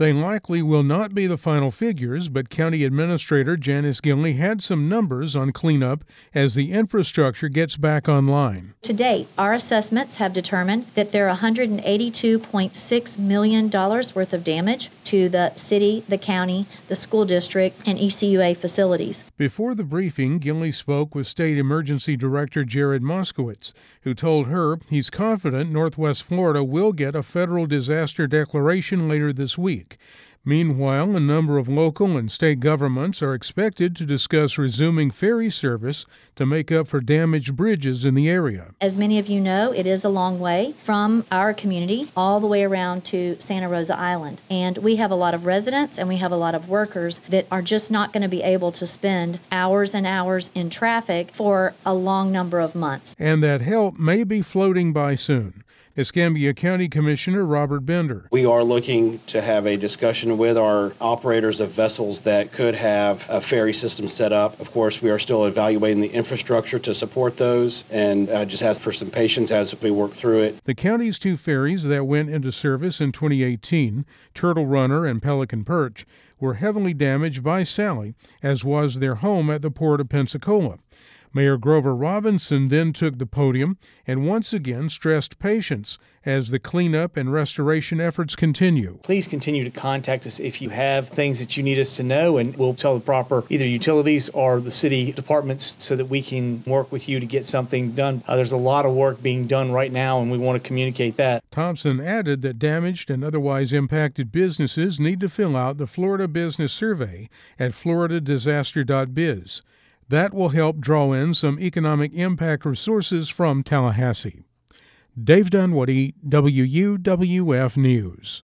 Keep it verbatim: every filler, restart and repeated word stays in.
They likely will not be the final figures, but County Administrator Janice Gilley had some numbers on cleanup as the infrastructure gets back online. To date, our assessments have determined that there are one hundred eighty-two point six million dollars worth of damage to the city, the county, the school district, and E C U A facilities. Before the briefing, Gilley spoke with State Emergency Director Jared Moskowitz, who told her he's confident Northwest Florida will get a federal disaster declaration later this week. Meanwhile, a number of local and state governments are expected to discuss resuming ferry service to make up for damaged bridges in the area. As many of you know, it is a long way from our community all the way around to Santa Rosa Island. And we have a lot of residents and we have a lot of workers that are just not going to be able to spend hours and hours in traffic for a long number of months. And that help may be floating by soon. Escambia County Commissioner Robert Bender. We are looking to have a discussion with our operators of vessels that could have a ferry system set up. Of course, we are still evaluating the infrastructure to support those, and I just ask for some patience as we work through it. The county's two ferries that went into service in twenty eighteen, Turtle Runner and Pelican Perch, were heavily damaged by Sally, as was their home at the Port of Pensacola. Mayor Grover Robinson then took the podium and once again stressed patience as the cleanup and restoration efforts continue. Please continue to contact us if you have things that you need us to know, and we'll tell the proper either utilities or the city departments so that we can work with you to get something done. Uh, there's a lot of work being done right now, and we want to communicate that. Thompson added that damaged and otherwise impacted businesses need to fill out the Florida Business Survey at florida disaster dot biz. That will help draw in some economic impact resources from Tallahassee. Dave Dunwoody, W U W F News.